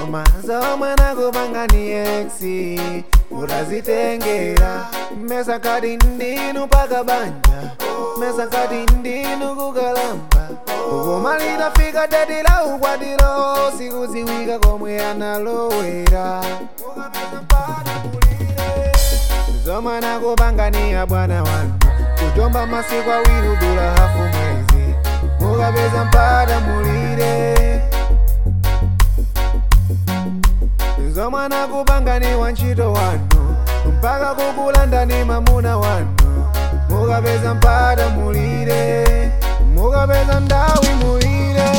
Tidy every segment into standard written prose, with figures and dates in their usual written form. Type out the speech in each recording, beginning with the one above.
koma zomwe nakupanga ni exi utazitengera. Mesa kati ndinu paka banja, mesa kati ndinu kukalamba. Koma linafika dadi la ukwatiro, sikuziwika komwe analowera. Zomwe nakupanga ni ya bwana wanu, kutomba masiku awiri dula hafu mwezi, mukapeza mpata mulire. Zomwe nakupanga ni wantchito wanu, mpaka kukulanda ni mamuna wanu, mukapeza mpata mulire, mukapeza ndawi mulire.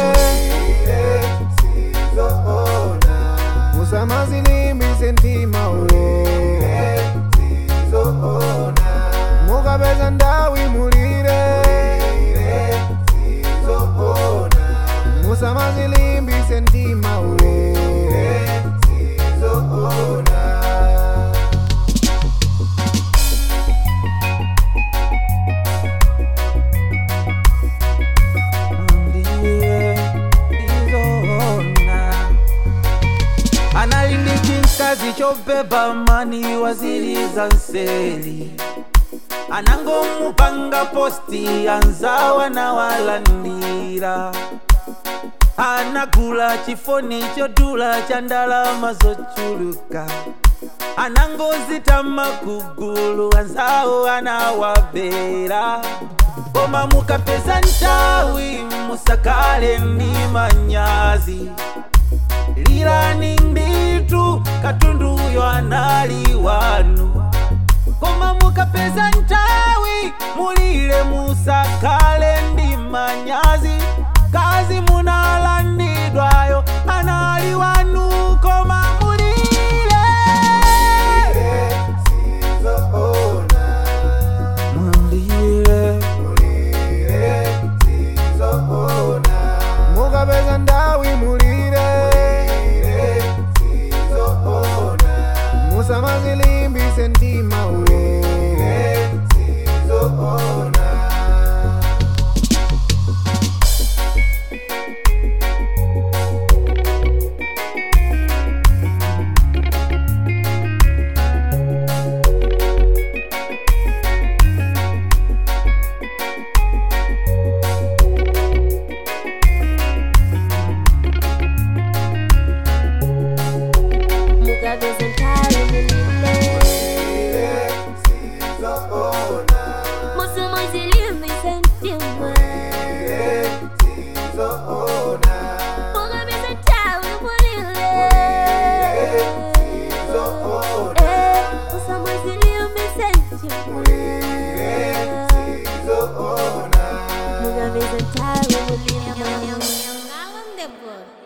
Sizoona musamazilimbise mtima ulire. Sizoona mukapeza ndawi mulire. Sizoona musamazilimbise mtima ulire. Sizoona. Analindichinkazi chobeba mani waziliza nseli, anangomupanga posti anzawa na walandira. Anagula chifoni chodula cha ndalama zochuluka, anangozitama kugulu anzawo anawabera. Koma mukapeza ntawi musakale ni manyazi, lirani nditu katundu yo anali wanu. Koma mukapeza ntawi mulire musakale ndi manyazi, kazi munalandidwayo anali wanu. Koma mulire. Sizoona mulire. Sizoona mukapeza ndawi mulire. Sizoona musamazilimbise mtima ulire. Sizoona. Young Alan Debor.